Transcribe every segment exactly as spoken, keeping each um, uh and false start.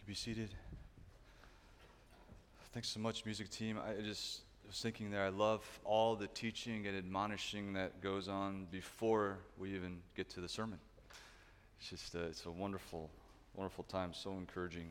Could be seated. Thanks so much, music team. I just was thinking there, I love all the teaching and admonishing that goes on before we even get to the sermon. It's just, uh, it's a wonderful, wonderful time, so encouraging.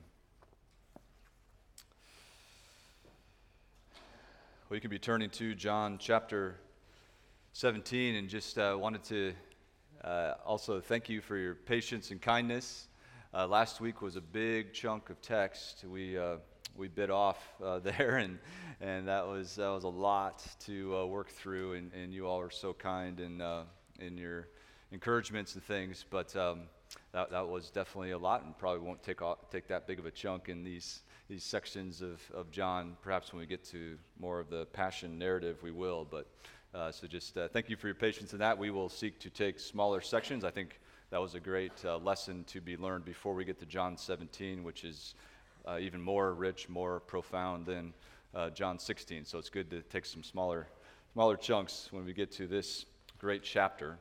Well, you can be turning to John chapter seventeen, and just uh, wanted to uh, also thank you for your patience and kindness. Uh, last week was a big chunk of text. We uh, we bit off uh, there, and and that was that was a lot to uh, work through. And, and you all are so kind in uh, in your encouragements and things. But um, that that was definitely a lot, and probably won't take off, take that big of a chunk in these these sections of of John. Perhaps when we get to more of the passion narrative, we will. But uh, so just uh, thank you for your patience in that. We will seek to take smaller sections. I think that was a great uh, lesson to be learned before we get to John seventeen, which is uh, even more rich, more profound than uh, John sixteen. So it's good to take some smaller, smaller chunks when we get to this great chapter.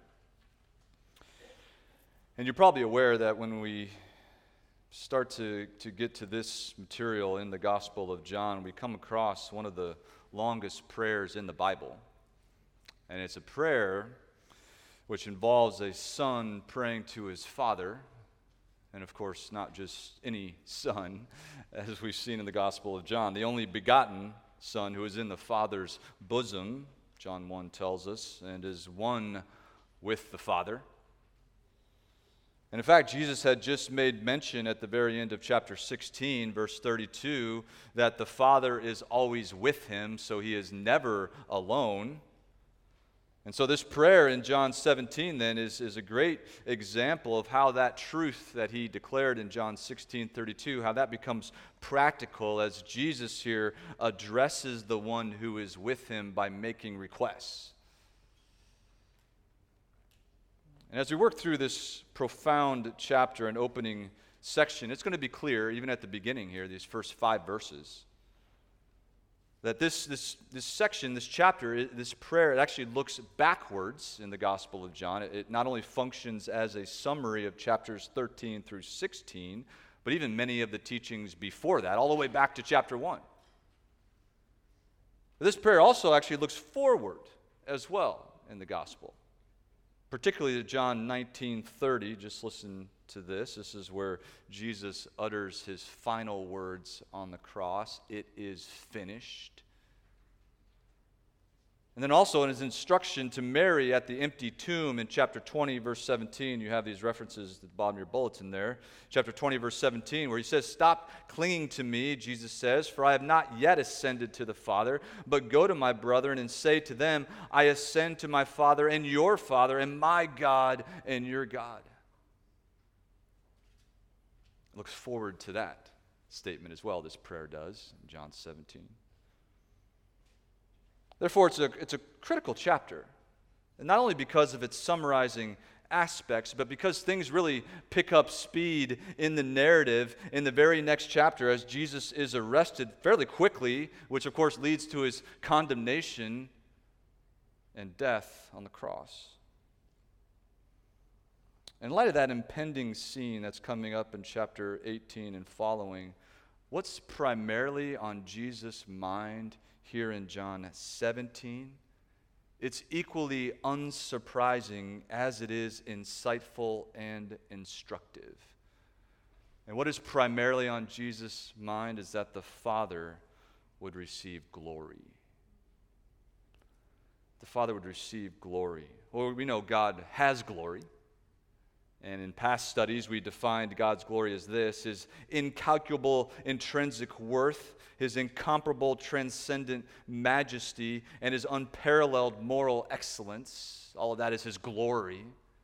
And you're probably aware that when we start to, to get to this material in the Gospel of John, we come across one of the longest prayers in the Bible. And it's a prayer which involves a son praying to his father, and of course, not just any son, as we've seen in the Gospel of John, the only begotten son who is in the Father's bosom, John one tells us, and is one with the Father. And in fact, Jesus had just made mention at the very end of chapter sixteen, verse thirty-two, that the Father is always with him, so he is never alone. And so this prayer in John seventeen then is, is a great example of how that truth that he declared in John sixteen thirty-two, how that becomes practical as Jesus here addresses the one who is with him by making requests. And as we work through this profound chapter and opening section, it's going to be clear, even at the beginning here, these first five verses, that this, this, this section, this chapter, this prayer, it actually looks backwards in the Gospel of John. It, it not only functions as a summary of chapters thirteen through sixteen, but even many of the teachings before that, all the way back to chapter one. This prayer also actually looks forward as well in the Gospel, particularly to John nineteen thirty. Just listen to this. This is where Jesus utters his final words on the cross. It is finished. And then also in his instruction to Mary at the empty tomb in chapter twenty, verse seventeen, you have these references at the bottom of your bulletin there. Chapter twenty, verse seventeen, where he says, "Stop clinging to me," Jesus says, "for I have not yet ascended to the Father, but go to my brethren and say to them, I ascend to my Father and your Father, and my God and your God." It looks forward to that statement as well, this prayer does, in John seventeen. Therefore, it's a, it's a critical chapter, and not only because of its summarizing aspects, but because things really pick up speed in the narrative in the very next chapter as Jesus is arrested fairly quickly, which of course leads to his condemnation and death on the cross. In light of that impending scene that's coming up in chapter eighteen and following, what's primarily on Jesus' mind here in John seventeen? It's equally unsurprising as it is insightful and instructive. And what is primarily on Jesus' mind is that the Father would receive glory. The Father would receive glory. Well, we know God has glory. And in past studies, we defined God's glory as this: his incalculable intrinsic worth, his incomparable transcendent majesty, and his unparalleled moral excellence. All of that is his glory.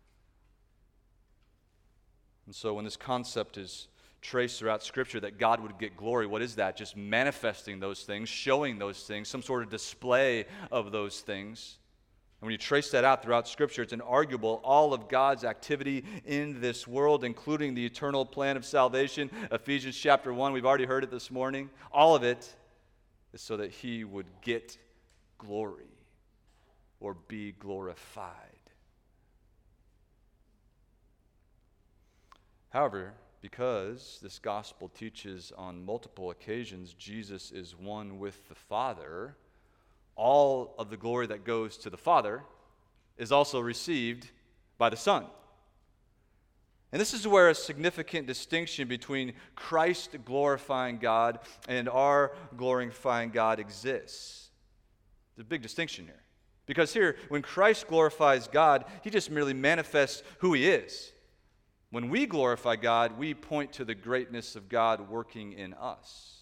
And so when this concept is traced throughout Scripture that God would get glory, what is that? Just manifesting those things, showing those things, some sort of display of those things. And when you trace that out throughout Scripture, it's inarguable. All of God's activity in this world, including the eternal plan of salvation, Ephesians chapter one, we've already heard it this morning, all of it is so that he would get glory or be glorified. However, because this gospel teaches on multiple occasions Jesus is one with the Father, all of the glory that goes to the Father is also received by the Son. And this is where a significant distinction between Christ glorifying God and our glorifying God exists. There's a big distinction here. Because here, when Christ glorifies God, he just merely manifests who he is. When we glorify God, we point to the greatness of God working in us.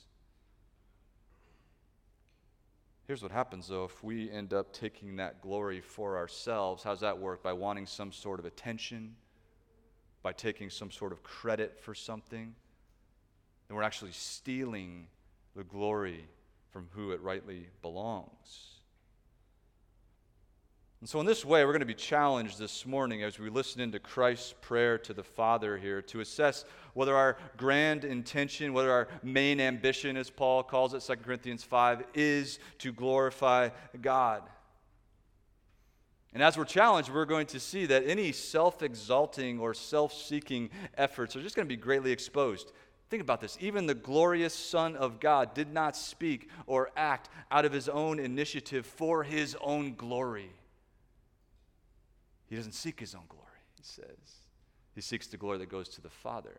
Here's what happens, though, if we end up taking that glory for ourselves. How does that work? By wanting some sort of attention, by taking some sort of credit for something, then we're actually stealing the glory from who it rightly belongs. And so in this way, we're going to be challenged this morning as we listen into Christ's prayer to the Father here to assess whether our grand intention, whether our main ambition, as Paul calls it, Second Corinthians five, is to glorify God. And as we're challenged, we're going to see that any self-exalting or self-seeking efforts are just going to be greatly exposed. Think about this. Even the glorious Son of God did not speak or act out of his own initiative for his own glory. He doesn't seek his own glory, he says. He seeks the glory that goes to the Father.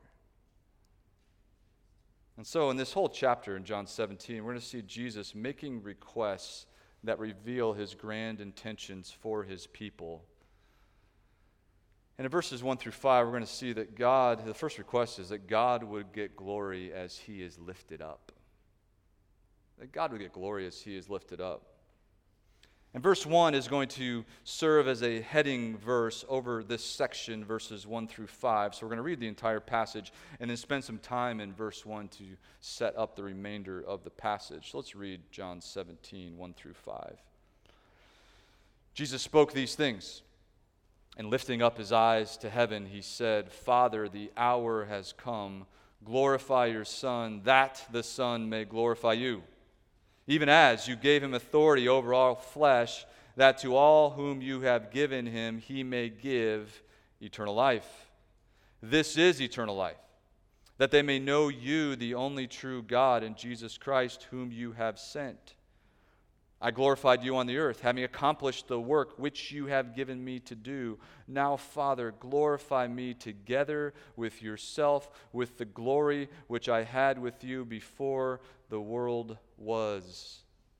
And so in this whole chapter in John seventeen, we're going to see Jesus making requests that reveal his grand intentions for his people. And in verses one through five, we're going to see that God, the first request is that God would get glory as he is lifted up. That God would get glory as he is lifted up. And verse one is going to serve as a heading verse over this section, verses one through five. So we're going to read the entire passage and then spend some time in verse one to set up the remainder of the passage. So let's read John seventeen, one through five. Jesus spoke these things, and lifting up his eyes to heaven, he said, Father, the hour has come. Glorify your Son, that the Son may glorify you. Even as you gave him authority over all flesh, that to all whom you have given him he may give eternal life. This is eternal life, that they may know you, the only true God, and Jesus Christ, whom you have sent. I glorified you on the earth, having accomplished the work which you have given me to do. Now, Father, glorify me together with yourself, with the glory which I had with you before the world was.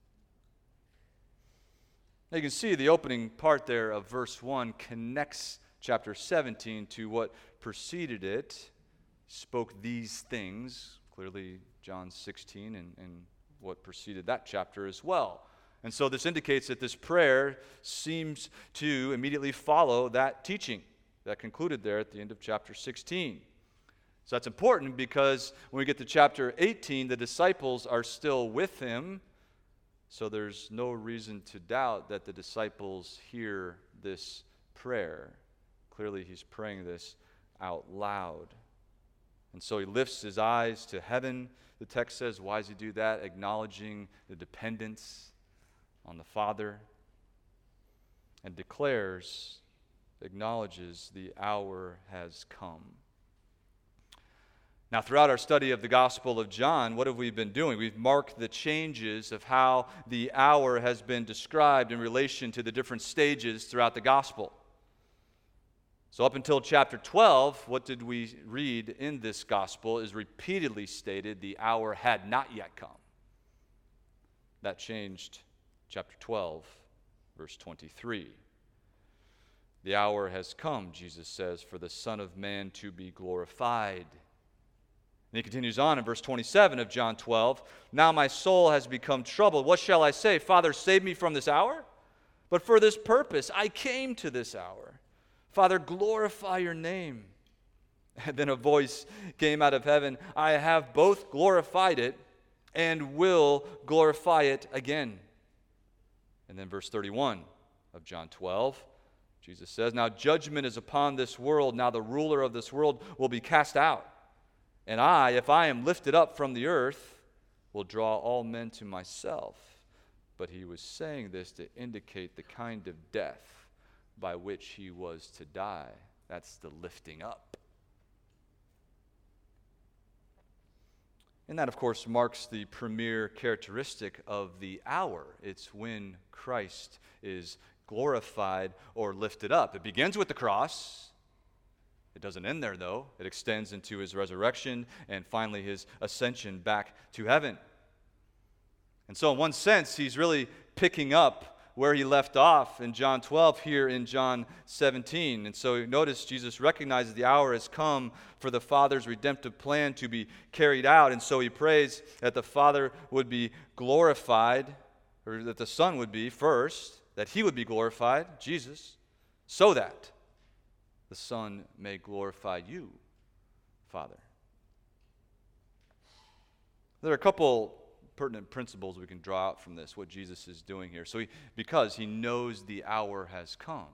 Now you can see the opening part there of verse one connects chapter seventeen to what preceded it. Spoke these things, clearly John sixteen and, and what preceded that chapter as well. And so this indicates that this prayer seems to immediately follow that teaching that concluded there at the end of chapter sixteen. So that's important because when we get to chapter eighteen, the disciples are still with him. So there's no reason to doubt that the disciples hear this prayer. Clearly he's praying this out loud. And so he lifts his eyes to heaven. The text says, why does he do that? Acknowledging the dependence on the Father, and declares, acknowledges the hour has come. Now, throughout our study of the Gospel of John, what have we been doing? We've marked the changes of how the hour has been described in relation to the different stages throughout the Gospel. So up until chapter twelve, what did we read in this Gospel is repeatedly stated the hour had not yet come. That changed chapter twelve, verse twenty-three. The hour has come, Jesus says, for the Son of Man to be glorified. And he continues on in verse twenty-seven of John twelve. Now my soul has become troubled. What shall I say? Father, save me from this hour? But for this purpose I came to this hour. Father, glorify your name. And then a voice came out of heaven. I have both glorified it and will glorify it again. And then verse thirty-one of John twelve, Jesus says, now judgment is upon this world. Now the ruler of this world will be cast out. And I, if I am lifted up from the earth, will draw all men to myself. But he was saying this to indicate the kind of death by which he was to die. That's the lifting up. And that, of course, marks the premier characteristic of the hour. It's when Christ is glorified or lifted up. It begins with the cross. It doesn't end there, though. It extends into his resurrection and finally his ascension back to heaven. And so in one sense, he's really picking up where he left off in John twelve here in John seventeen. And so notice Jesus recognizes the hour has come for the Father's redemptive plan to be carried out. And so he prays that the Father would be glorified, or that the Son would be first, that he would be glorified, Jesus, so that the Son may glorify you, Father. There are a couple pertinent principles we can draw out from this, what Jesus is doing here. So he, because he knows the hour has come.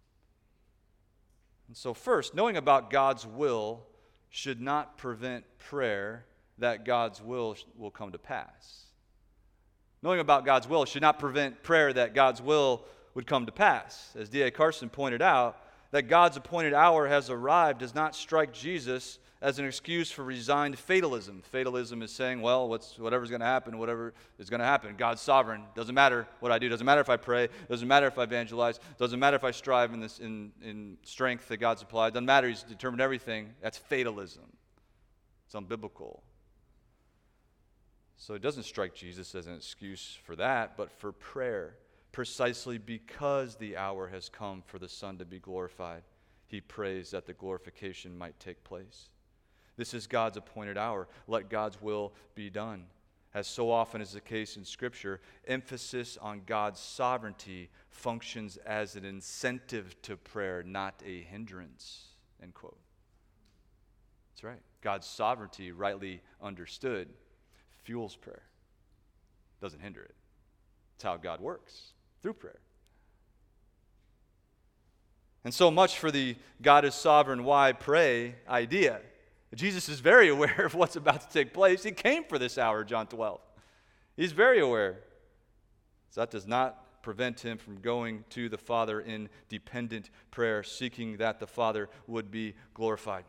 And so first, knowing about God's will should not prevent prayer that God's will will come to pass. Knowing about God's will should not prevent prayer that God's will would come to pass. As D A Carson pointed out, that God's appointed hour has arrived does not strike Jesus as an excuse for resigned fatalism. Fatalism is saying, well, what's, whatever's going to happen, whatever is going to happen. God's sovereign. Doesn't matter what I do. Doesn't matter if I pray. Doesn't matter if I evangelize. Doesn't matter if I strive in this in, in strength that God supplied. Doesn't matter. He's determined everything. That's fatalism. It's unbiblical. So it doesn't strike Jesus as an excuse for that, but for prayer. Precisely because the hour has come for the Son to be glorified, he prays that the glorification might take place. This is God's appointed hour. Let God's will be done. As so often is the case in Scripture, emphasis on God's sovereignty functions as an incentive to prayer, not a hindrance. End quote. That's right. God's sovereignty, rightly understood, fuels prayer. Doesn't hinder it. It's how God works, through prayer. And so much for the God is sovereign, why pray idea. Jesus is very aware of what's about to take place. He came for this hour, John twelve. He's very aware. So that does not prevent him from going to the Father in dependent prayer, seeking that the Father would be glorified.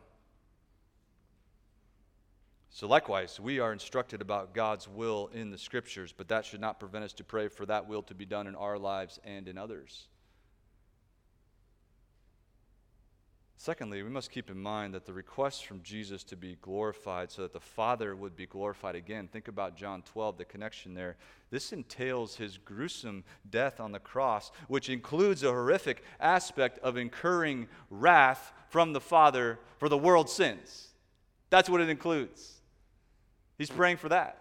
So likewise, we are instructed about God's will in the Scriptures, but that should not prevent us to pray for that will to be done in our lives and in others. Secondly, we must keep in mind that the request from Jesus to be glorified so that the Father would be glorified again. Think about John twelve, the connection there. This entails his gruesome death on the cross, which includes a horrific aspect of incurring wrath from the Father for the world's sins. That's what it includes. He's praying for that.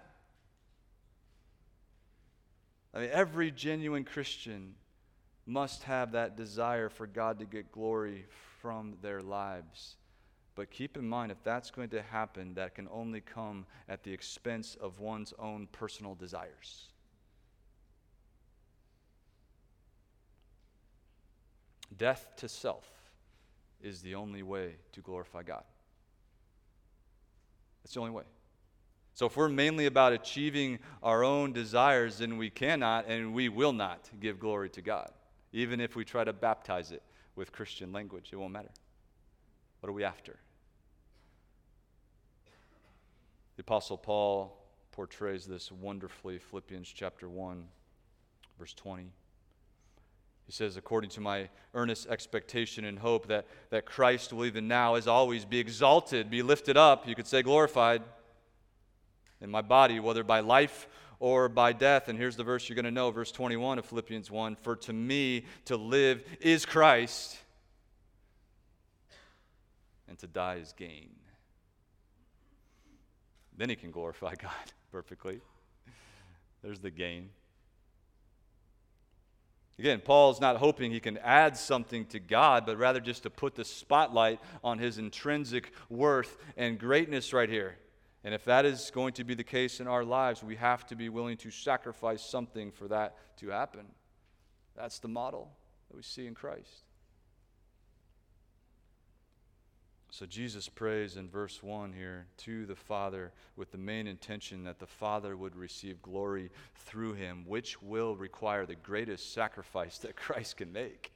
I mean, every genuine Christian must have that desire for God to get glory from their lives. But keep in mind, if that's going to happen, that can only come at the expense of one's own personal desires. Death to self is the only way to glorify God. That's the only way. So if we're mainly about achieving our own desires, then we cannot and we will not give glory to God. Even if we try to baptize it with Christian language, it won't matter. What are we after? The Apostle Paul portrays this wonderfully, Philippians chapter one, verse twenty. He says, according to my earnest expectation and hope that, that Christ will even now, as always, be exalted, be lifted up, you could say glorified, in my body, whether by life or by death. And here's the verse you're going to know, verse twenty-one of Philippians one. For to me to live is Christ, and to die is gain. Then he can glorify God perfectly. There's the gain. Again, Paul's not hoping he can add something to God, but rather just to put the spotlight on his intrinsic worth and greatness right here. And if that is going to be the case in our lives, we have to be willing to sacrifice something for that to happen. That's the model that we see in Christ. So Jesus prays in verse one here to the Father with the main intention that the Father would receive glory through him, which will require the greatest sacrifice that Christ can make.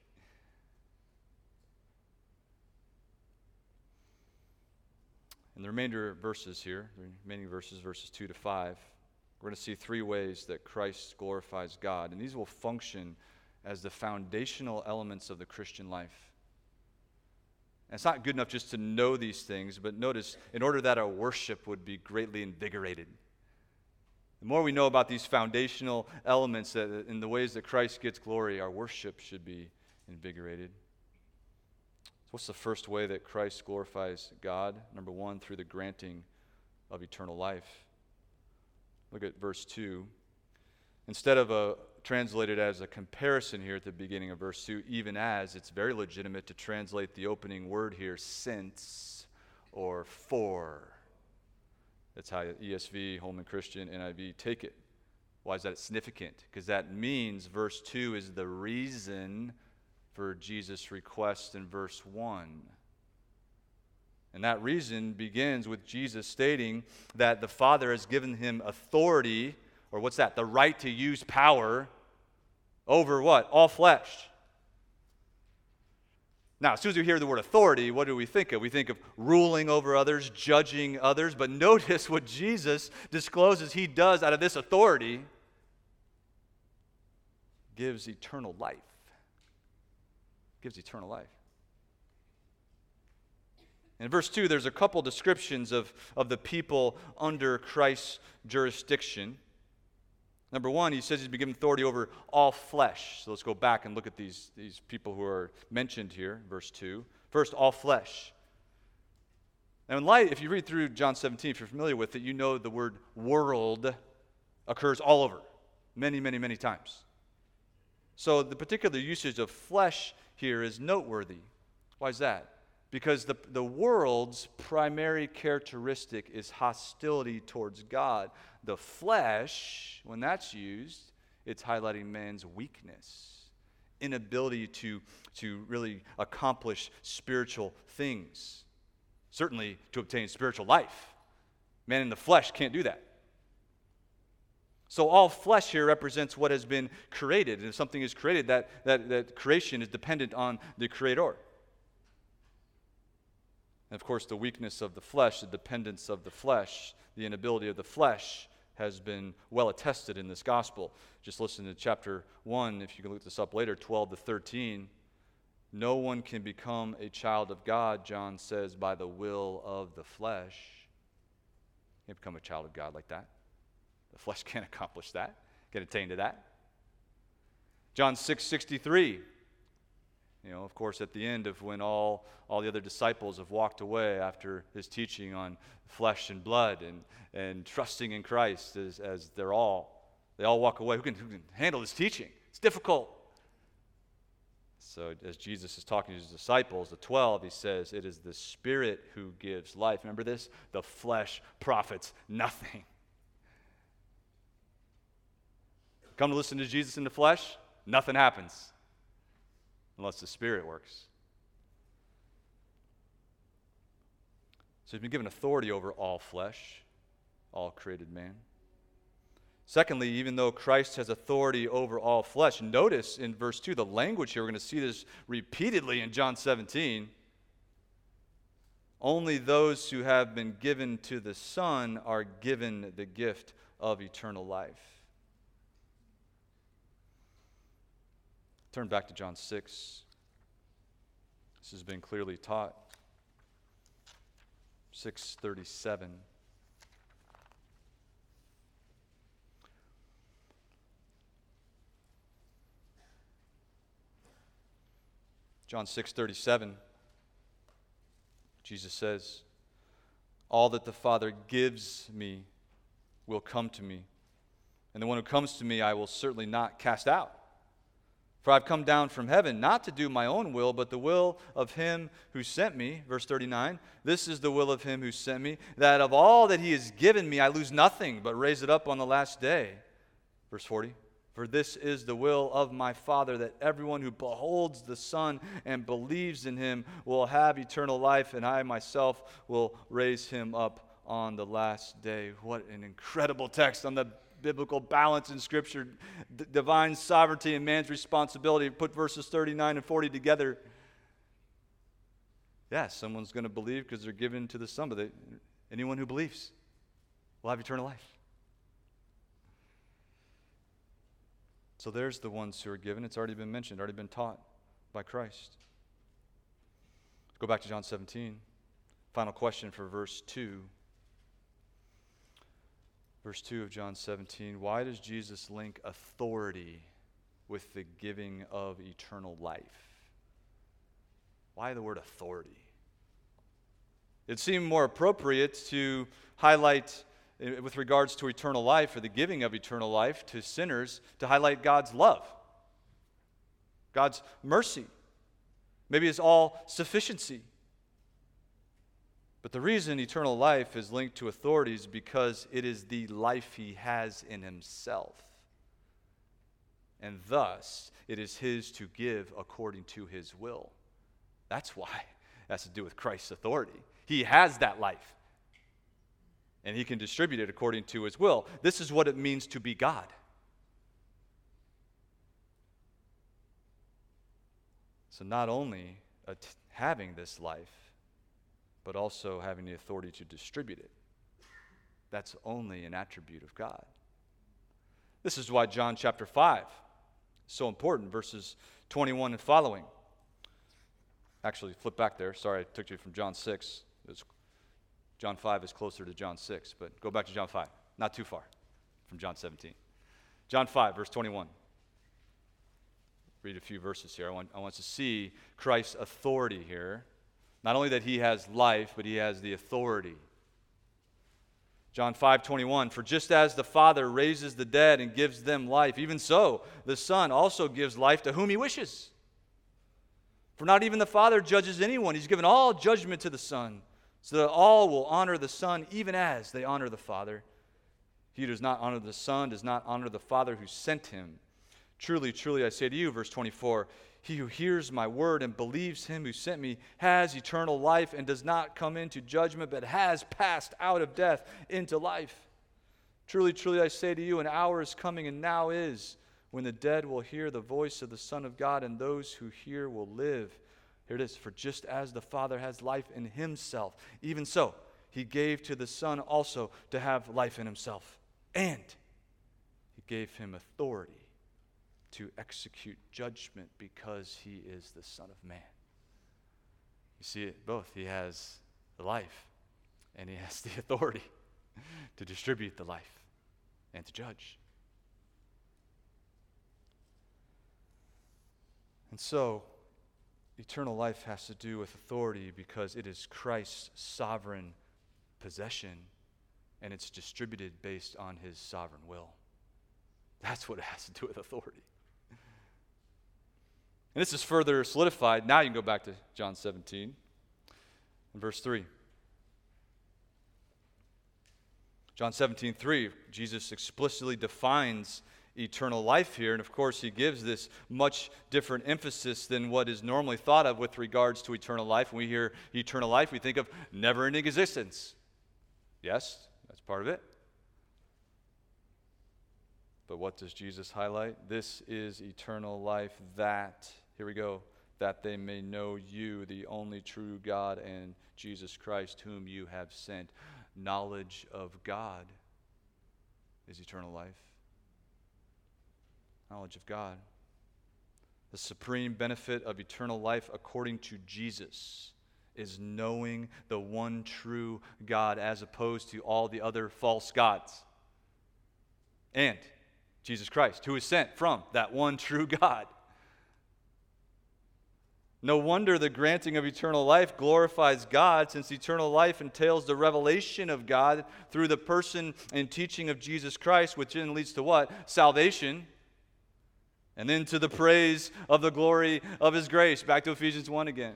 In the remainder of verses here, the remaining verses, verses two to five, we're going to see three ways that Christ glorifies God, and these will function as the foundational elements of the Christian life. And it's not good enough just to know these things, but notice, in order that our worship would be greatly invigorated. The more we know about these foundational elements that in the ways that Christ gets glory, our worship should be invigorated. What's the first way that Christ glorifies God? Number one, through the granting of eternal life. Look at verse two. Instead of a translated as a comparison here at the beginning of verse two, even as, it's very legitimate to translate the opening word here, since or for. That's how E S V, Holman Christian, N I V take it. Why is that significant? Because that means verse two is the reason for Jesus' request in verse one. And that reason begins with Jesus stating that the Father has given him authority, or what's that? The right to use power over what? All flesh. Now, as soon as we hear the word authority, what do we think of? We think of ruling over others, judging others. But notice what Jesus discloses he does out of this authority. Gives eternal life. Gives eternal life. In verse two, there's a couple descriptions of, of the people under Christ's jurisdiction. Number one, he says he's been given authority over all flesh. So let's go back and look at these, these people who are mentioned here, verse two. First, all flesh. Now, in light, if you read through John seventeen, if you're familiar with it, you know the word world occurs all over, many, many, many times. So the particular usage of flesh here is noteworthy. Why is that? Because the, the world's primary characteristic is hostility towards God. The flesh, when that's used, it's highlighting man's weakness, inability to, to really accomplish spiritual things, certainly to obtain spiritual life. Man in the flesh can't do that. So all flesh here represents what has been created. And if something is created, that, that, that creation is dependent on the Creator. And of course, the weakness of the flesh, the dependence of the flesh, the inability of the flesh has been well attested in this gospel. Just listen to chapter one, if you can look this up later, twelve to thirteen. No one can become a child of God, John says, by the will of the flesh. You can't become a child of God like that. The flesh can't accomplish that, can't attain to that. John six sixty-three. You know, of course, at the end of when all, all the other disciples have walked away after his teaching on flesh and blood and, and trusting in Christ as, as they're all, they all walk away. Who can, who can handle this teaching? It's difficult. So as Jesus is talking to his disciples, the twelve, he says, it is the Spirit who gives life. Remember this? The flesh profits nothing. Come to listen to Jesus in the flesh, nothing happens. Unless the Spirit works. So he's been given authority over all flesh, all created man. Secondly, even though Christ has authority over all flesh, notice in verse two, the language here, we're going to see this repeatedly in John seventeen. Only those who have been given to the Son are given the gift of eternal life. Turn back to John six. This has been clearly taught. six thirty-seven. John six thirty-seven. Jesus says, all that the Father gives me will come to me, and the one who comes to me I will certainly not cast out. For I've come down from heaven not to do my own will, but the will of him who sent me. Verse thirty-nine, this is the will of him who sent me, that of all that he has given me I lose nothing, but raise it up on the last day. Verse forty, for this is the will of my Father, that everyone who beholds the Son and believes in him will have eternal life, and I myself will raise him up on the last day. What an incredible text on the biblical balance in Scripture, D- divine sovereignty and man's responsibility. Put verses thirty-nine and forty together. Yeah, someone's going to believe because they're given to the Son, but they, Anyone who believes will have eternal life. So there's the ones who are given. It's already been mentioned, already been taught by Christ. Go back to John seventeen. Final question for verse two. Verse two of John seventeen. Why does Jesus link authority with the giving of eternal life? Why the word authority? It seemed more appropriate to highlight, with regards to eternal life or the giving of eternal life to sinners, to highlight God's love, God's mercy, maybe His all-sufficiency. But the reason eternal life is linked to authority is because it is the life He has in Himself. And thus, it is His to give according to His will. That's why it has to do with Christ's authority. He has that life. And He can distribute it according to His will. This is what it means to be God. So not only at- having this life, but also having the authority to distribute it. That's only an attribute of God. This is why John chapter five is so important, verses twenty-one and following. Actually, flip back there. Sorry, I took you from John six. It's, John five is closer to John six, but go back to John five. Not too far from John seventeen. John five, verse twenty-one. Read a few verses here. I want, I want to see Christ's authority here. Not only that He has life, but He has the authority. John five twenty-one, for just as the Father raises the dead and gives them life, even so the Son also gives life to whom He wishes. For not even the Father judges anyone. He's given all judgment to the Son, so that all will honor the Son even as they honor the Father. He who does not honor the Son does not honor the Father who sent Him. Truly, truly, I say to you, verse twenty-four, he who hears my word and believes Him who sent me has eternal life and does not come into judgment, but has passed out of death into life. Truly, truly, I say to you, an hour is coming and now is, when the dead will hear the voice of the Son of God, and those who hear will live. Here it is, for just as the Father has life in Himself, even so He gave to the Son also to have life in Himself. And He gave Him authority to execute judgment because He is the Son of Man. You see it both. He has the life and He has the authority to distribute the life and to judge. And so, eternal life has to do with authority because it is Christ's sovereign possession and it's distributed based on His sovereign will. That's what it has to do with authority. And this is further solidified. Now you can go back to John seventeen and verse three. John seventeen, three, Jesus explicitly defines eternal life here. And of course, He gives this much different emphasis than what is normally thought of with regards to eternal life. When we hear eternal life, we think of never-ending existence. Yes, that's part of it. But what does Jesus highlight? This is eternal life, that, here we go, that they may know you, the only true God, and Jesus Christ, whom you have sent. Knowledge of God is eternal life. Knowledge of God. The supreme benefit of eternal life, according to Jesus, is knowing the one true God as opposed to all the other false gods. And Jesus Christ, who is sent from that one true God. No wonder the granting of eternal life glorifies God, since eternal life entails the revelation of God through the person and teaching of Jesus Christ, which then leads to what? Salvation. And then to the praise of the glory of His grace. Back to Ephesians one again.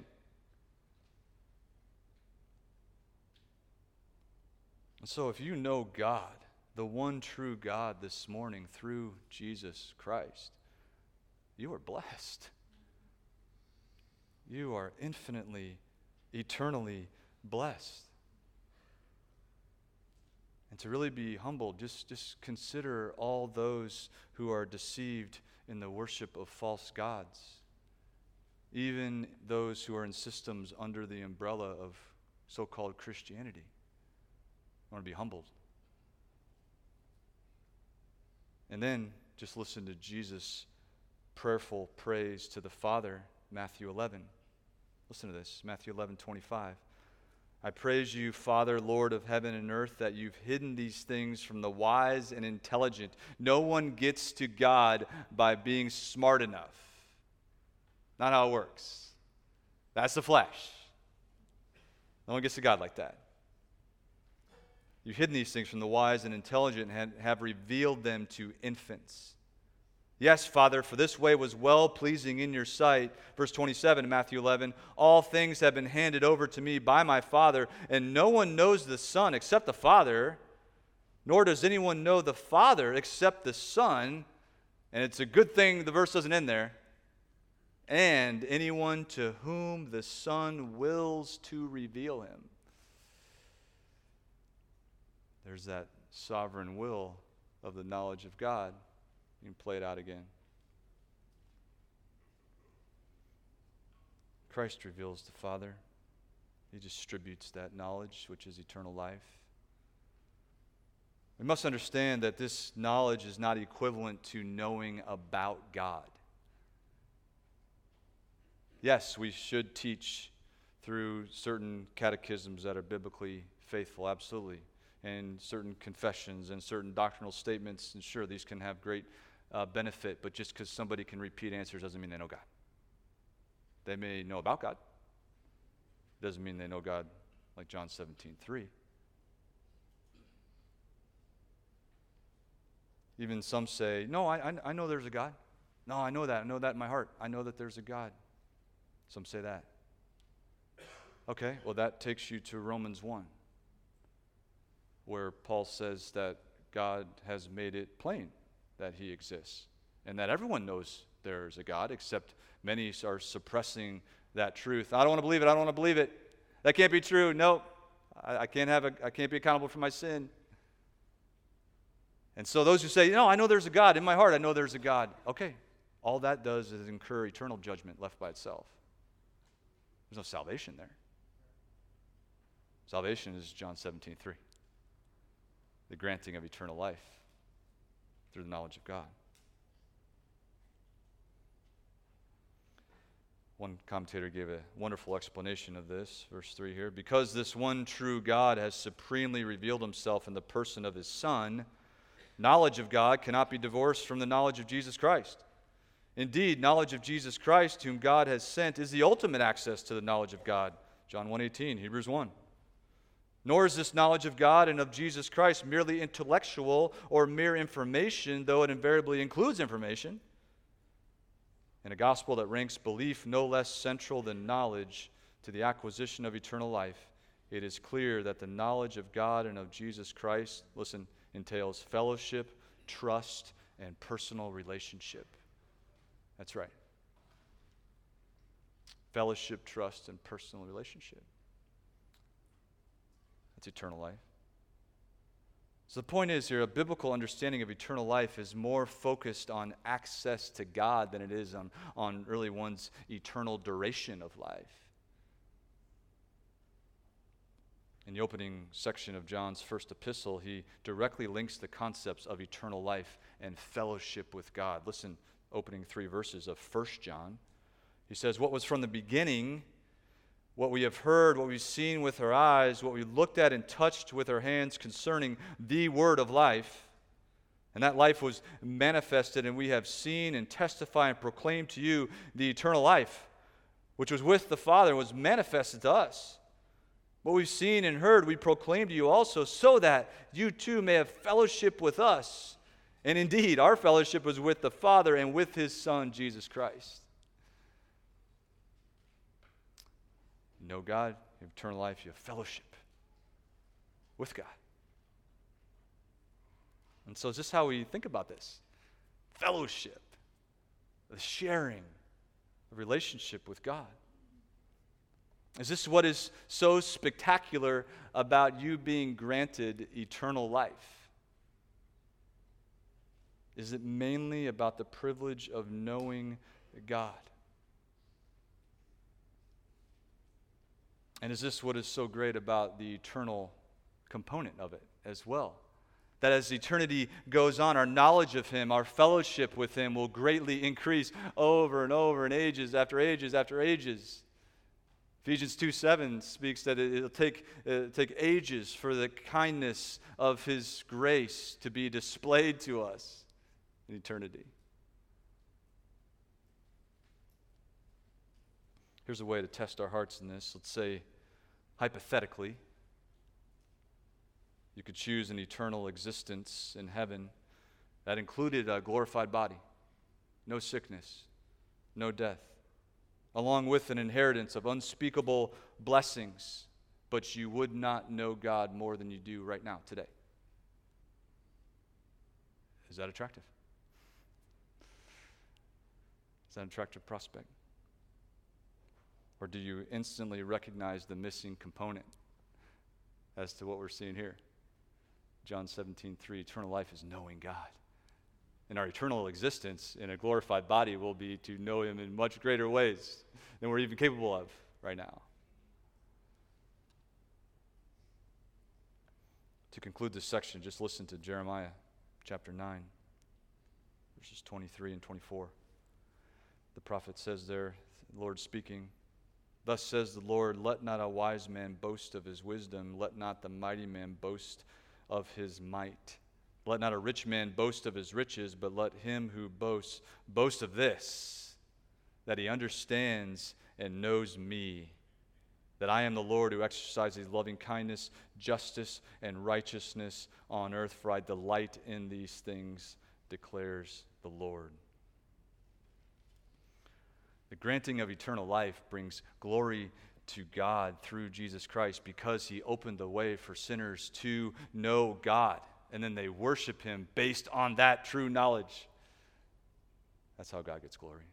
And so if you know God, the one true God, this morning through Jesus Christ, you are blessed. You are infinitely, eternally blessed. And to really be humbled, just, just consider all those who are deceived in the worship of false gods, even those who are in systems under the umbrella of so-called Christianity. I want to be humbled. And then just listen to Jesus' prayerful praise to the Father, Matthew eleven. Listen to this, Matthew eleven twenty-five. I praise you, Father, Lord of heaven and earth, that you've hidden these things from the wise and intelligent. No one gets to God by being smart enough. Not how it works. That's the flesh. No one gets to God like that. You've hidden these things from the wise and intelligent and have revealed them to infants. Yes, Father, for this way was well-pleasing in your sight. Verse twenty-seven in Matthew eleven, all things have been handed over to me by my Father, and no one knows the Son except the Father, nor does anyone know the Father except the Son. And it's a good thing the verse doesn't end there. And anyone to whom the Son wills to reveal him. There's that sovereign will of the knowledge of God. You can play it out again. Christ reveals the Father. He distributes that knowledge, which is eternal life. We must understand that this knowledge is not equivalent to knowing about God. Yes, we should teach through certain catechisms that are biblically faithful, absolutely, and certain confessions and certain doctrinal statements, and sure, these can have great uh, benefit, but just because somebody can repeat answers doesn't mean they know God. They may know about God. Doesn't mean they know God like John seventeen three. Even some say, no, I, I, I know there's a God. No, I know that. I know that in my heart. I know that there's a God. Some say that. Okay, well, that takes you to Romans one, where Paul says that God has made it plain that he exists and that everyone knows there's a God, except many are suppressing that truth. I don't want to believe it. I don't want to believe it. That can't be true. No, I, I can't have a, I can't be accountable for my sin. And so those who say, no, I know there's a God. In my heart, I know there's a God. Okay, all that does is incur eternal judgment left by itself. There's no salvation there. Salvation is John seventeen three. The granting of eternal life through the knowledge of God. One commentator gave a wonderful explanation of this, verse three here. Because this one true God has supremely revealed himself in the person of his Son, knowledge of God cannot be divorced from the knowledge of Jesus Christ. Indeed, knowledge of Jesus Christ, whom God has sent, is the ultimate access to the knowledge of God. John one eighteen, Hebrews one. Nor is this knowledge of God and of Jesus Christ merely intellectual or mere information, though it invariably includes information. In a gospel that ranks belief no less central than knowledge to the acquisition of eternal life, it is clear that the knowledge of God and of Jesus Christ, listen, entails fellowship, trust, and personal relationship. That's right. Fellowship, trust, and personal relationship. That's eternal life. So the point is here, a biblical understanding of eternal life is more focused on access to God than it is on, on really one's eternal duration of life. In the opening section of John's first epistle, he directly links the concepts of eternal life and fellowship with God. Listen, opening three verses of First John. He says, what was from the beginning, what we have heard, what we've seen with our eyes, what we looked at and touched with our hands concerning the word of life. And that life was manifested, and we have seen and testified and proclaimed to you the eternal life, which was with the Father, was manifested to us. What we've seen and heard, we proclaim to you also, so that you too may have fellowship with us. And indeed, our fellowship was with the Father and with his Son, Jesus Christ. You know God, you have eternal life, you have fellowship with God. And so is this how we think about this? Fellowship, the sharing, the relationship with God. Is this what is so spectacular about you being granted eternal life? Is it mainly about the privilege of knowing God? And is this what is so great about the eternal component of it as well. That as eternity goes on, our knowledge of Him, our fellowship with Him will greatly increase over and over and ages after ages after ages. Ephesians two seven speaks that it, it'll take, uh, take ages for the kindness of His grace to be displayed to us in eternity. Here's a way to test our hearts in this. Let's say, hypothetically, you could choose an eternal existence in heaven that included a glorified body, no sickness, no death, along with an inheritance of unspeakable blessings, but you would not know God more than you do right now, today. Is that attractive? Is that an attractive prospect? Or do you instantly recognize the missing component as to what we're seeing here? John seventeen three, eternal life is knowing God. And our eternal existence in a glorified body will be to know Him in much greater ways than we're even capable of right now. To conclude this section, just listen to Jeremiah chapter nine, verses twenty-three and twenty-four. The prophet says there, the Lord speaking, "Thus says the Lord, let not a wise man boast of his wisdom, let not the mighty man boast of his might. Let not a rich man boast of his riches, but let him who boasts boast of this, that he understands and knows me, that I am the Lord who exercises loving kindness, justice, and righteousness on earth, for I delight in these things, declares the Lord." The granting of eternal life brings glory to God through Jesus Christ because He opened the way for sinners to know God, and then they worship Him based on that true knowledge. That's how God gets glory.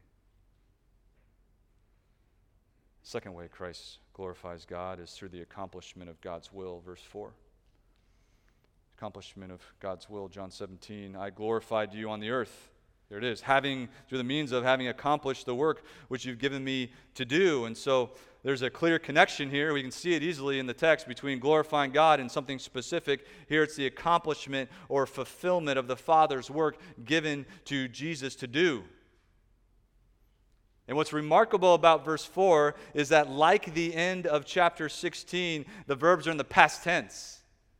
Second way Christ glorifies God is through the accomplishment of God's will, verse four. Accomplishment of God's will, John seventeen, "I glorified you on the earth." There it is, having, through the means of having accomplished the work which you've given me to do. And so there's a clear connection here. We can see it easily in the text between glorifying God and something specific. Here it's the accomplishment or fulfillment of the Father's work given to Jesus to do. And what's remarkable about verse four is that, like the end of chapter sixteen, the verbs are in the past tense.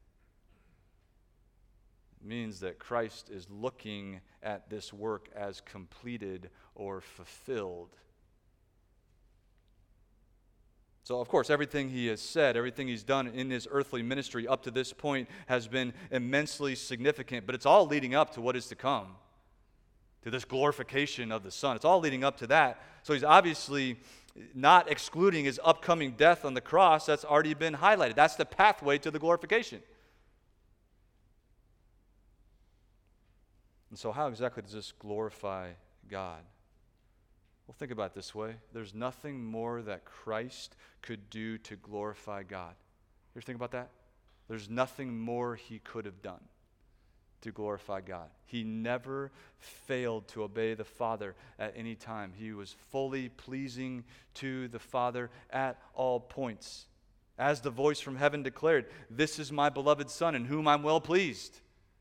It means that Christ is looking at this work as completed or fulfilled. So, of course, everything He has said, everything He's done in His earthly ministry up to this point has been immensely significant, but it's all leading up to what is to come, to this glorification of the Son. It's all leading up to that. So He's obviously not excluding His upcoming death on the cross. That's already been highlighted. That's the pathway to the glorification. And so how exactly does this glorify God? Well, think about it this way. There's nothing more that Christ could do to glorify God. You ever think about that? There's nothing more He could have done to glorify God. He never failed to obey the Father at any time. He was fully pleasing to the Father at all points. As the voice from heaven declared, "This is my beloved Son, in whom I'm well pleased."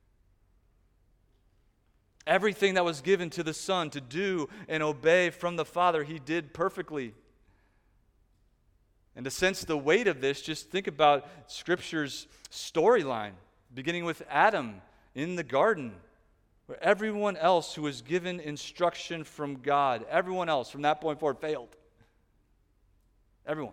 Everything that was given to the Son to do and obey from the Father, He did perfectly. And to sense the weight of this, just think about Scripture's storyline, beginning with Adam in the garden, where everyone else who was given instruction from God, everyone else from that point forward failed. Everyone.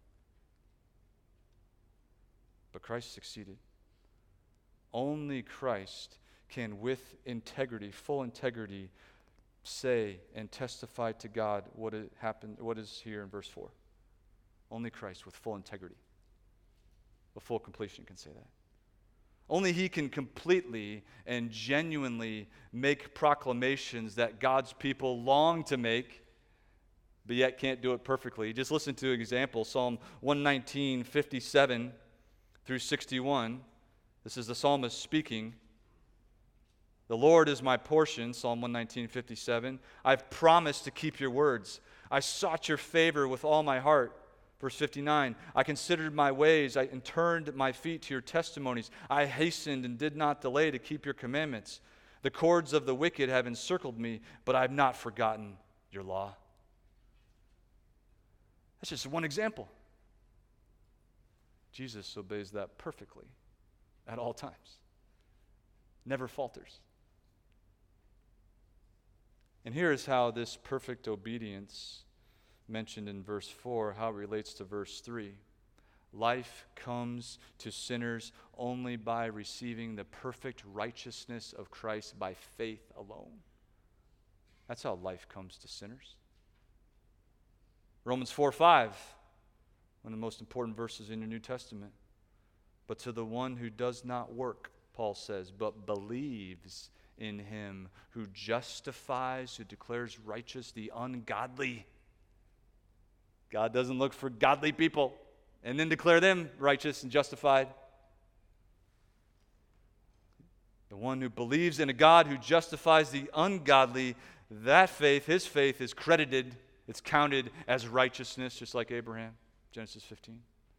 But Christ succeeded. Only Christ can, with integrity, full integrity, say and testify to God what it happened, what is here in verse four. Only Christ with full integrity, with full completion, can say that. Only He can completely and genuinely make proclamations that God's people long to make, but yet can't do it perfectly. Just listen to an example, Psalm one nineteen, fifty-seven through sixty-one. This is the psalmist speaking. "The Lord is my portion," Psalm one nineteen, fifty-seven. "I've promised to keep your words. I sought your favor with all my heart. Verse fifty-nine, I considered my ways, I and turned my feet to your testimonies. I hastened and did not delay to keep your commandments. The cords of the wicked have encircled me, but I have not forgotten your law. That's just one example. Jesus obeys that perfectly at all times. Never falters. And here is how this perfect obedience mentioned in verse four, how it relates to verse three. Life comes to sinners only by receiving the perfect righteousness of Christ by faith alone. That's how life comes to sinners. Romans four five, one of the most important verses in your New Testament. But to the one who does not work, Paul says, but believes in him who justifies, who declares righteous the ungodly. God doesn't look for godly people and then declare them righteous and justified. The one who believes in a God who justifies the ungodly, that faith, his faith, is credited, it's counted as righteousness, just like Abraham, Genesis fifteen.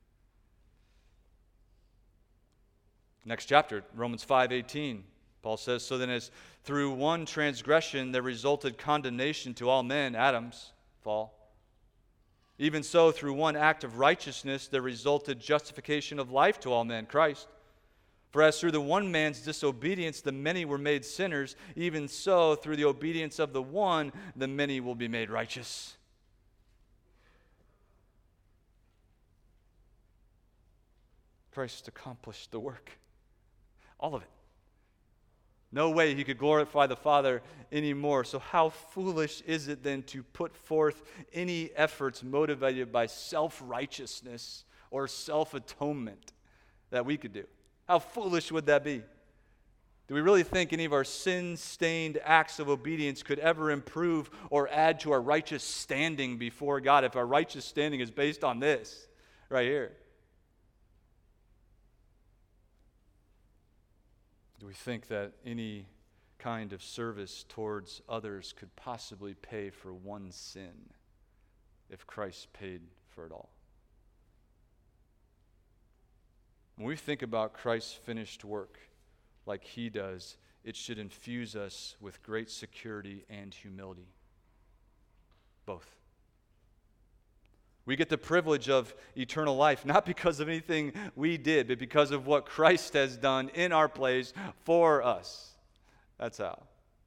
Next chapter, Romans five eighteen. Paul says, so then as through one transgression there resulted condemnation to all men, Adam's fall. Even so, through one act of righteousness there resulted justification of life to all men, Christ. For as through the one man's disobedience the many were made sinners, even so through the obedience of the one the many will be made righteous. Christ accomplished the work. All of it. No way he could glorify the Father anymore. So how foolish is it then to put forth any efforts motivated by self-righteousness or self-atonement that we could do? How foolish would that be? Do we really think any of our sin-stained acts of obedience could ever improve or add to our righteous standing before God if our righteous standing is based on this right here? Do we think that any kind of service towards others could possibly pay for one sin if Christ paid for it all? When we think about Christ's finished work like he does, it should infuse us with great security and humility. Both. We get the privilege of eternal life, not because of anything we did, but because of what Christ has done in our place for us. That's how.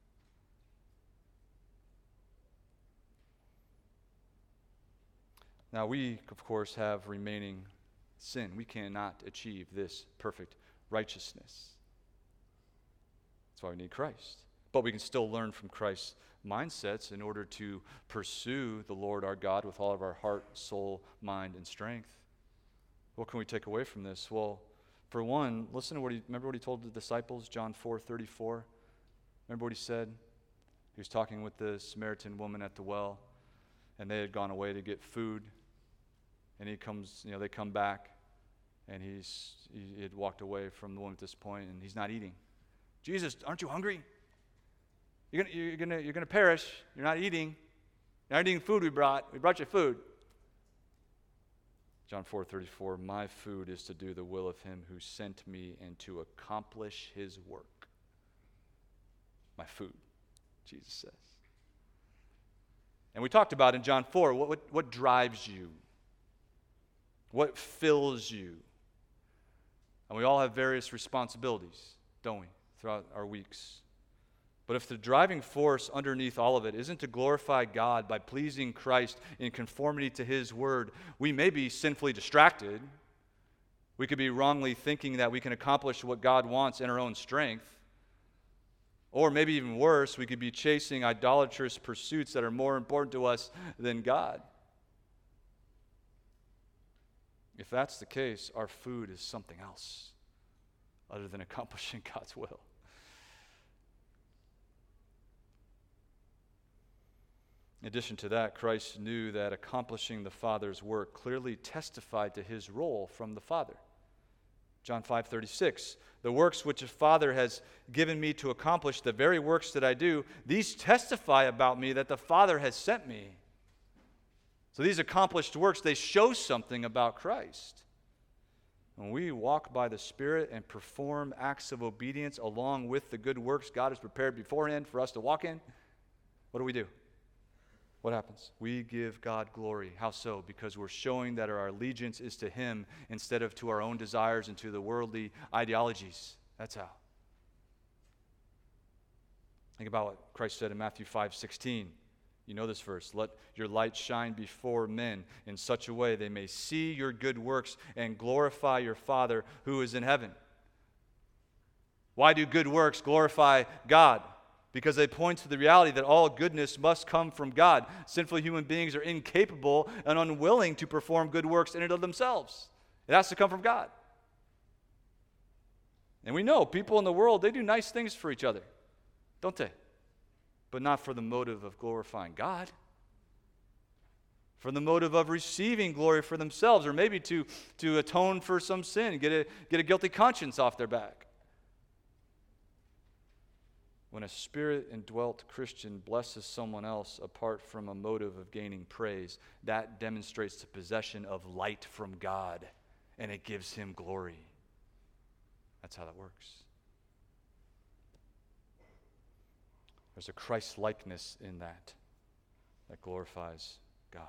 Now, we, of course, have remaining sin. We cannot achieve this perfect righteousness. That's why we need Christ. But we can still learn from Christ's mindsets in order to pursue the Lord our God with all of our heart, soul, mind, and strength. What can we take away from this? Well, for one, listen to what he, remember what he told the disciples, John four thirty-four? Remember what he said? He was talking with the Samaritan woman at the well, and they had gone away to get food. And he comes, you know, they come back, and he's he had walked away from the woman at this point, and he's not eating. Jesus, aren't you hungry? You're gonna, you're gonna, you're gonna perish. You're not eating. You're not eating food we brought. We brought you food. John four thirty-four, my food is to do the will of him who sent me and to accomplish his work. My food, Jesus says. And we talked about in John four, what, what, what drives you? What fills you? And we all have various responsibilities, don't we, throughout our weeks. But if the driving force underneath all of it isn't to glorify God by pleasing Christ in conformity to his word, we may be sinfully distracted. We could be wrongly thinking that we can accomplish what God wants in our own strength. Or maybe even worse, we could be chasing idolatrous pursuits that are more important to us than God. If that's the case, our food is something else other than accomplishing God's will. In addition to that, Christ knew that accomplishing the Father's work clearly testified to his role from the Father. John five thirty-six, the works which the Father has given me to accomplish, the very works that I do, these testify about me that the Father has sent me. So these accomplished works, they show something about Christ. When we walk by the Spirit and perform acts of obedience along with the good works God has prepared beforehand for us to walk in, what do we do? What happens? We give God glory. How so? Because we're showing that our allegiance is to Him instead of to our own desires and to the worldly ideologies. That's how. Think about what Christ said in Matthew five sixteen. You know this verse. Let your light shine before men in such a way they may see your good works and glorify your Father who is in heaven. Why do good works glorify God? Because they point to the reality that all goodness must come from God. Sinful human beings are incapable and unwilling to perform good works in and of themselves. It has to come from God. And we know people in the world, they do nice things for each other, don't they? But not for the motive of glorifying God. For the motive of receiving glory for themselves, or maybe to, to atone for some sin, get a, get a guilty conscience off their back. When a Spirit-indwelt Christian blesses someone else apart from a motive of gaining praise, that demonstrates the possession of light from God, and it gives Him glory. That's how that works. There's a Christ-likeness in that that glorifies God.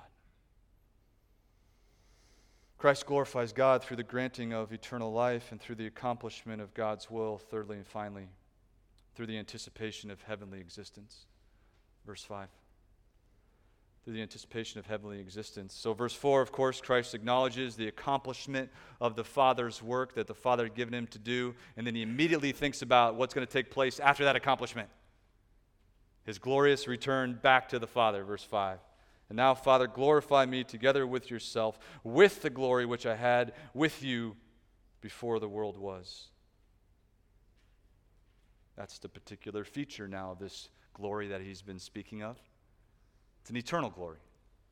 Christ glorifies God through the granting of eternal life and through the accomplishment of God's will, thirdly and finally, through the anticipation of heavenly existence. Verse five. Through the anticipation of heavenly existence. So verse four, of course, Christ acknowledges the accomplishment of the Father's work that the Father had given Him to do, and then He immediately thinks about what's going to take place after that accomplishment. His glorious return back to the Father, verse five. And now, Father, glorify me together with yourself, with the glory which I had with you before the world was. That's the particular feature now of this glory that he's been speaking of. It's an eternal glory.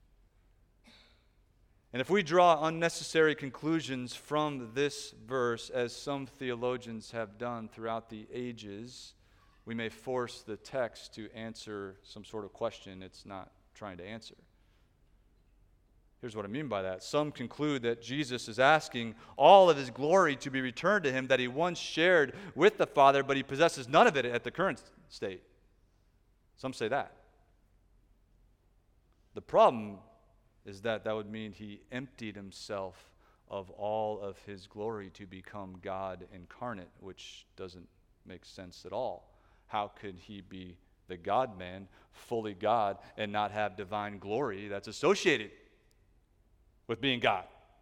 And if we draw unnecessary conclusions from this verse, as some theologians have done throughout the ages, we may force the text to answer some sort of question it's not trying to answer. Here's what I mean by that. Some conclude that Jesus is asking all of His glory to be returned to Him that He once shared with the Father, but He possesses none of it at the current state. Some say that. The problem is that that would mean He emptied Himself of all of His glory to become God incarnate, which doesn't make sense at all. How could He be the God-man, fully God, and not have divine glory that's associated with being God?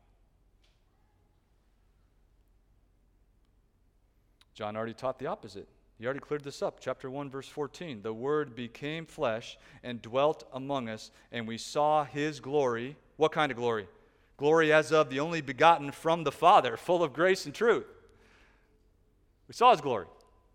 John already taught the opposite. He already cleared this up. Chapter one, verse fourteen. The Word became flesh and dwelt among us, and we saw His glory. What kind of glory? Glory as of the only begotten from the Father, full of grace and truth. We saw His glory.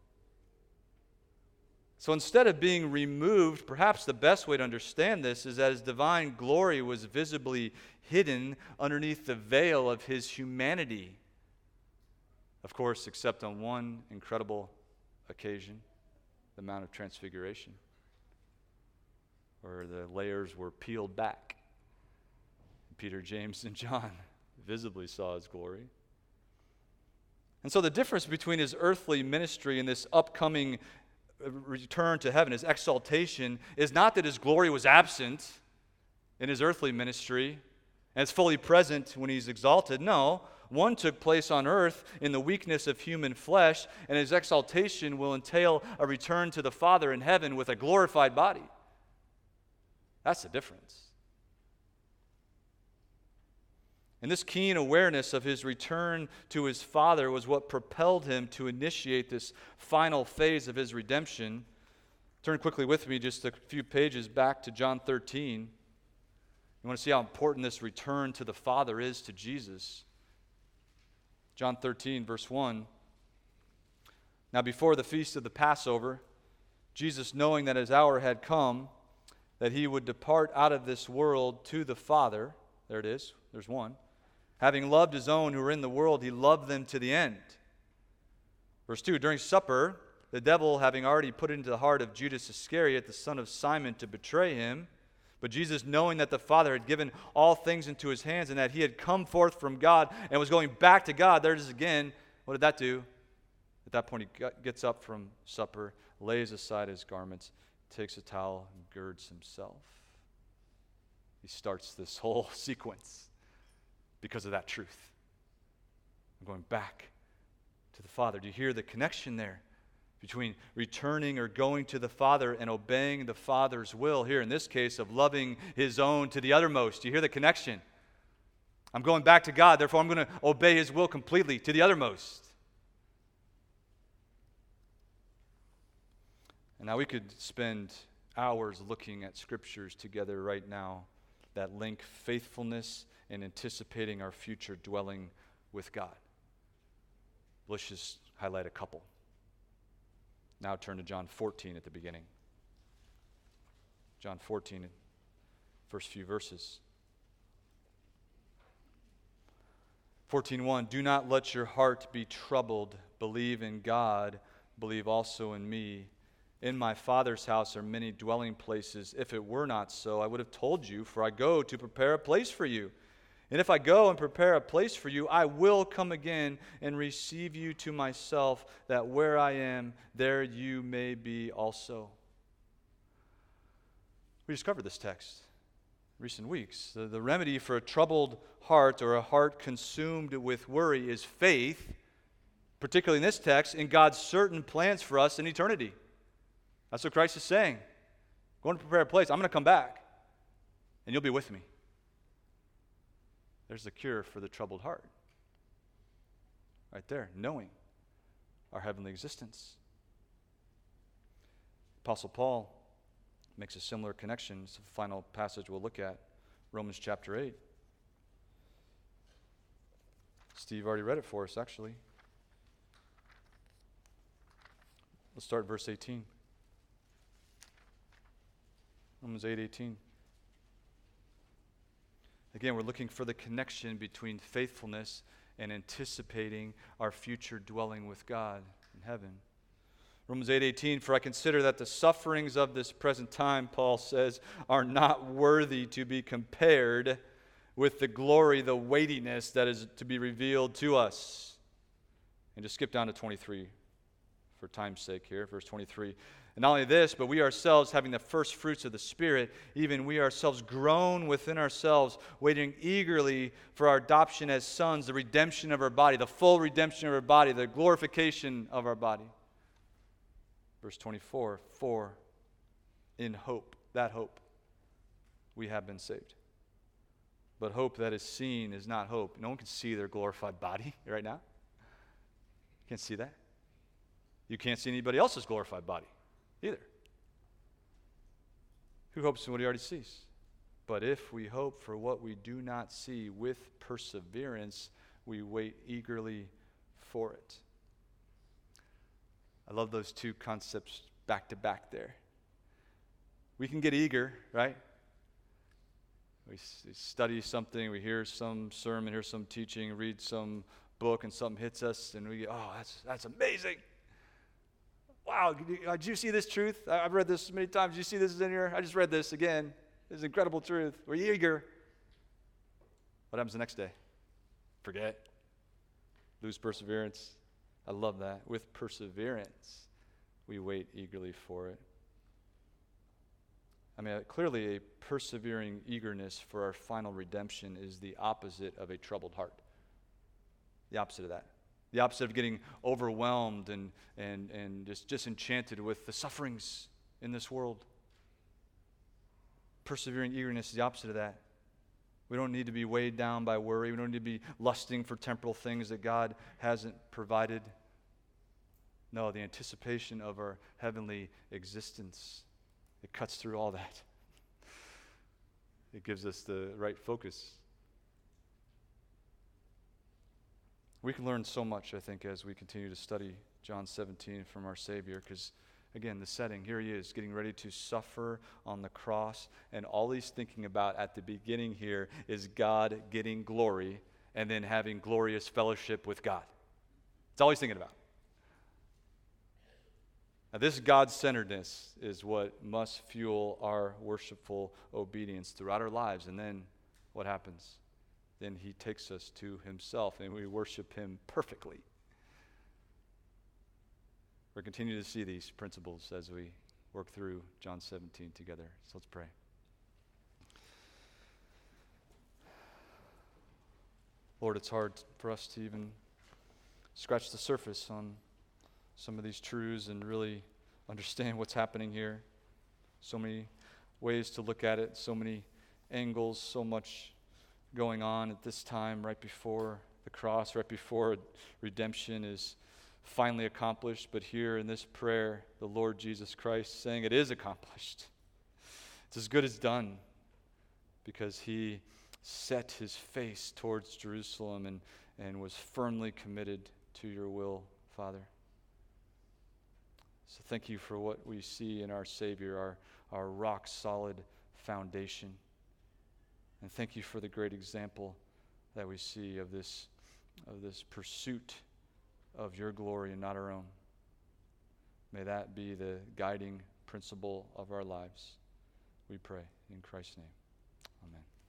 So instead of being removed, perhaps the best way to understand this is that His divine glory was visibly hidden underneath the veil of His humanity. Of course, except on one incredible occasion, the Mount of Transfiguration, where the layers were peeled back. Peter, James, and John visibly saw His glory. And so the difference between His earthly ministry and this upcoming return to heaven, His exaltation, is not that His glory was absent in His earthly ministry and it's fully present when He's exalted. No, one took place on earth in the weakness of human flesh, and His exaltation will entail a return to the Father in heaven with a glorified body. That's the difference. And this keen awareness of His return to His Father was what propelled Him to initiate this final phase of His redemption. Turn quickly with me just a few pages back to John thirteen. You want to see how important this return to the Father is to Jesus. John thirteen, verse one. Now before the feast of the Passover, Jesus, knowing that His hour had come, that He would depart out of this world to the Father, there it is, there's one. Having loved His own who were in the world, He loved them to the end. Verse two, during supper, the devil, having already put it into the heart of Judas Iscariot, the son of Simon, to betray Him, But Jesus, knowing that the Father had given all things into his hands and that he had come forth from God and was going back to God, there it is again. What did that do? At that point, he gets up from supper, lays aside his garments, takes a towel, and girds himself. He starts this whole sequence because of that truth. I'm going back to the Father. Do you hear the connection there between returning or going to the Father and obeying the Father's will? Here in this case of loving his own to the uttermost. Do you hear the connection? I'm going back to God, therefore I'm going to obey his will completely to the uttermost. And now we could spend hours looking at scriptures together right now that link faithfulness and anticipating our future dwelling with God. Let's just highlight a couple. Now turn to John fourteen at the beginning. John fourteen, first few verses. fourteen one, do not let your heart be troubled. Believe in God, believe also in me. In my Father's house are many dwelling places. If it were not so, I would have told you, for I go to prepare a place for you. And if I go and prepare a place for you, I will come again and receive you to myself, that where I am, there you may be also. We discovered this text in recent weeks. The, the remedy for a troubled heart or a heart consumed with worry is faith, particularly in this text, in God's certain plans for us in eternity. That's what Christ is saying. Going to prepare a place. I'm going to come back, and you'll be with me. There's the cure for the troubled heart. Right there, knowing our heavenly existence. Apostle Paul makes a similar connection. It's the final passage we'll look at, Romans chapter eight. Steve already read it for us, actually. Let's start verse eighteen. Romans eight eighteen. Again, we're looking for the connection between faithfulness and anticipating our future dwelling with God in heaven. Romans eight eighteen, for I consider that the sufferings of this present time, Paul says, are not worthy to be compared with the glory, the weightiness that is to be revealed to us. And just skip down to twenty-three for time's sake here, verse twenty-three. And not only this, but we ourselves, having the first fruits of the Spirit, even we ourselves groan within ourselves, waiting eagerly for our adoption as sons, the redemption of our body, the full redemption of our body, the glorification of our body. Verse twenty-four, for in hope, that hope, we have been saved. But hope that is seen is not hope. No one can see their glorified body right now. You can't see that. You can't see anybody else's glorified body either. Who hopes in what he already sees? But if we hope for what we do not see, with perseverance, we wait eagerly for it. I love those two concepts back to back there. We can get eager, right? We study something, we hear some sermon, hear some teaching, read some book, and something hits us, and we go, oh, that's that's amazing. Wow, did you see this truth? I've read this many times. Did you see this in here? I just read this again. This is incredible truth. We're eager. What happens the next day? Forget. Lose perseverance. I love that. With perseverance, we wait eagerly for it. I mean, clearly a persevering eagerness for our final redemption is the opposite of a troubled heart. The opposite of that. The opposite of getting overwhelmed and, and, and just disenchanted with the sufferings in this world. Persevering eagerness is the opposite of that. We don't need to be weighed down by worry. We don't need to be lusting for temporal things that God hasn't provided. No, the anticipation of our heavenly existence, it cuts through all that. It gives us the right focus. We can learn so much, I think, as we continue to study John seventeen from our Savior, because, again, the setting, here he is, getting ready to suffer on the cross, and all he's thinking about at the beginning here is God getting glory and then having glorious fellowship with God. That's all he's thinking about. Now, this God-centeredness is what must fuel our worshipful obedience throughout our lives. And then what happens? Then he takes us to himself, and we worship him perfectly. We're continuing to see these principles as we work through John seventeen together. So let's pray. Lord, it's hard for us to even scratch the surface on some of these truths and really understand what's happening here. So many ways to look at it, so many angles, so much going on at this time right before the cross, right before redemption is finally accomplished. But here in this prayer, the Lord Jesus Christ saying it is accomplished. It's as good as done, because he set his face towards Jerusalem and, and was firmly committed to your will, Father. So thank you for what we see in our Savior, our, our rock-solid foundation. And thank you for the great example that we see of this, of this pursuit of your glory and not our own. May that be the guiding principle of our lives. We pray in Christ's name. Amen.